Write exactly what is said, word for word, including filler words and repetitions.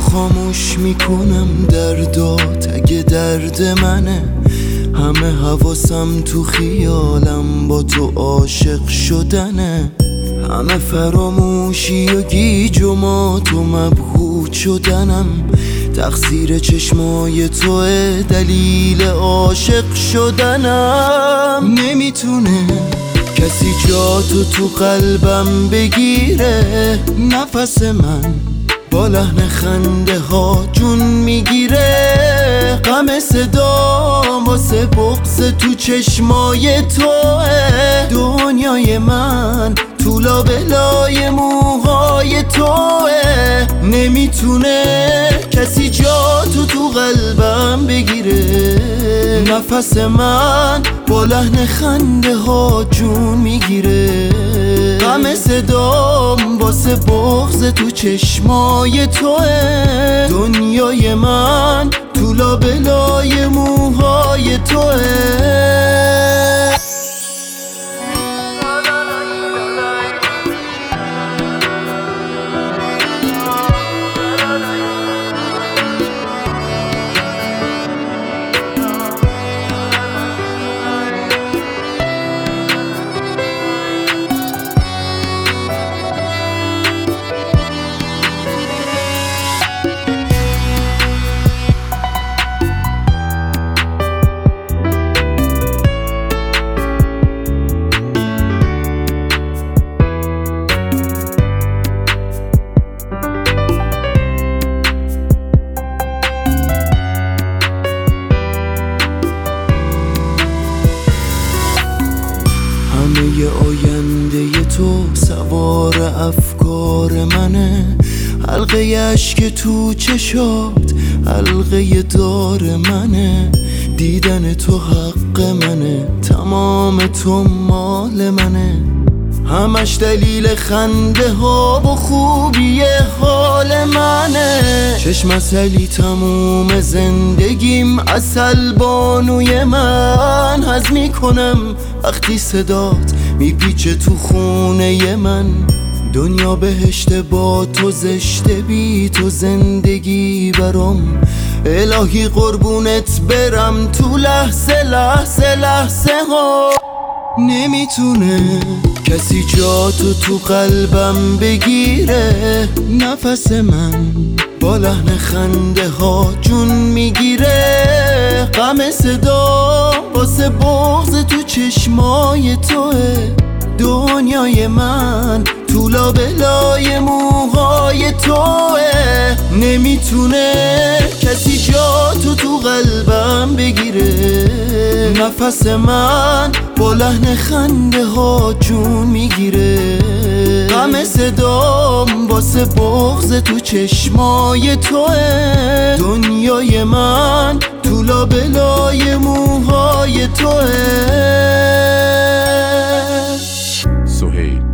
خاموش میکنم دردات اگه درد منه. همه حواسم تو خیالم با تو عاشق شدنه. همه فراموشی و گیج و مات و مبهوت شدنم. تقصیر چشمای توه دلیل عاشق شدنم. نمیتونه کسی جاتو تو قلبم بگیره. نفس من با لحن خنده ها جون میگیره. غم صدام واسه بغض تو چشمای توه. دنیای من تو لابلای موهای توه. نمیتونه کسی جاتو تو قلبم بگیره. نفس من با لحن خنده ها جون میگیره. غم صدام واسه بغض تو چشمای توه. دنیای من تو لابلای موهای توه. همه آینده تو سوار افکار منه. حلقه اشک تو چشات حلقه دار منه. دیدن تو حق منه، تمام تو مال منه. همش دلیل خنده ها و خوبی حال منه. چشم عسلی تموم زندگیم، عسل بانوی من. هضم میکنم وقتی صدات میپیچه تو خونه من. دنیا بهشت با تو، زشته بی تو زندگی برام. الهی قربونت برم تو لحظه لحظه لحظه ها. نمیتونه کسی جاتو تو قلبم بگیره. نفس من با لحن خنده ها جون میگیره. غم صدا واسه بغض تو چشمای توه. دنیای من تو لابلای موهای توه. نمیتونه کسی جاتو تو قلبم بگیره. نفس من با لحن خنده ها جون میگیره. غم صدام واسه بغض تو چشمای توه. دنیای من تو لابلای موهای توه. سهیل